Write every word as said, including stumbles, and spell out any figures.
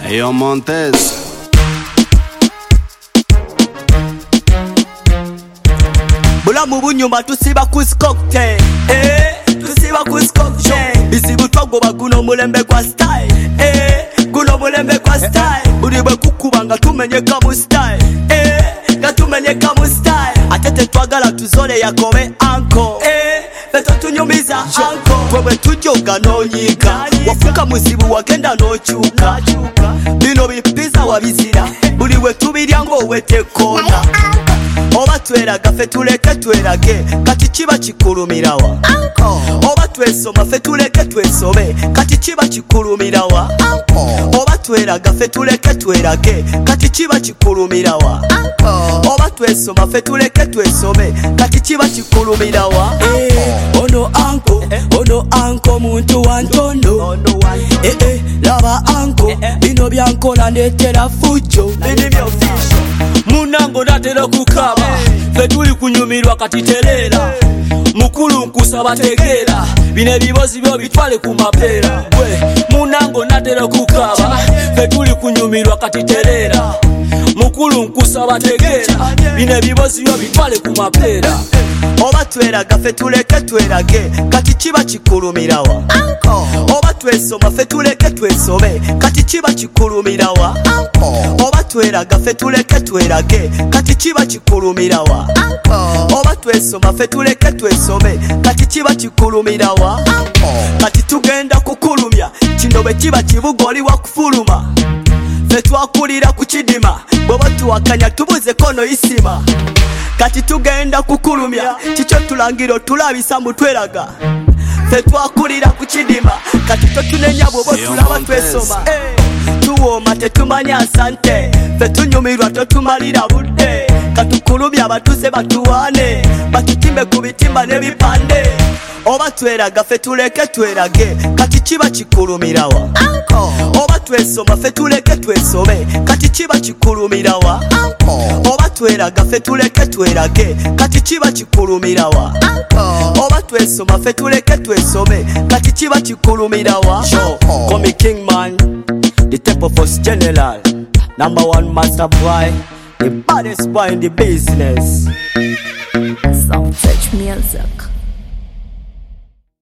Yo Montez. Bulamu bunyuma tusiba kuskokte, eh, tusiba kuskokte. Bizibu twagoba guno mulembe kwa style, eh, guno mulembe kwa style. Buli bwe kukuba nga tumenyeka mu style, eh, nga tumenyeka mu style. Atete twagala tuzole yakobe anko, eh, beto tunyumiza anko. Twebwe tujoga n'onyiika, wafuka muzibu wagenda n'okyuka. Bino bipiza wabizira, buli bwe tubirya ng'owete koona. Oba tweraga fe tuleke twerage, kati kiba kikulumirawa. Oba twesoma fe tuleke twesome, kati kiba kikulumirawa. Oba tweraga fe tuleke twerage, kati kiba kikulumirawa. Oba twesoma fe tuleke twesome, kati kiba kikulumirawa. Eh, ono anko, ono anko muntu wantondo. Eh eh, laba anko, bino byankola ndetera fujo. Munango natera kukaba, fe tuli kunyumirwa kati terera. Mukulu nkusaba tegeera, bine bibozi byo bitwale ku mapera. Munango natera kukaba, fe tuli kunyumirwa kati terera. Mukulu nkusaba tegeera, bine bibozi byo bitwale ku mapera. Oba tweraga fe tuleke twerage, kati kiba kikulumirawa. Oba twesoma fe tuleke twesome, kati kiba kikulumirawa. Oba tweraga fe tuleke twerage, kati kiba kikulumirawa. Oba twesoma fe tuleke twesome, kati kiba kikulumirawa. Kati tugenda kukulumya, kino bwe kiba kibugoli wa kufuluma. Fe twakulira ku kidima, bwe tuwakanya tubuze kono isima. Kati tugenda kukulumya, kikyo tulangiro tulabisa mutweraga. Fe twakulira ku kidima, kati totunenya bwobo tulaba twesoma. Tuwoma tetumanya asante, fe tunyumirwa totumalira budde. Katukulumya abatuze batuwane, batutimbe ku bitimba n'ebipande. Oba tweraga fe tuleke twerage, kati kiba kikulumirawa. Oba twesoma fe tuleke twesome, kati kiba kikulumirawa. Oba tweraga fe tuleke twerage, kati kiba kikulumirawa. Oba twesoma fe tuleke twesome, kati kiba kikulumirawa. Call me King Man, the type of us general, number one master boy, the baddest boy in the business. Sound Touch Music.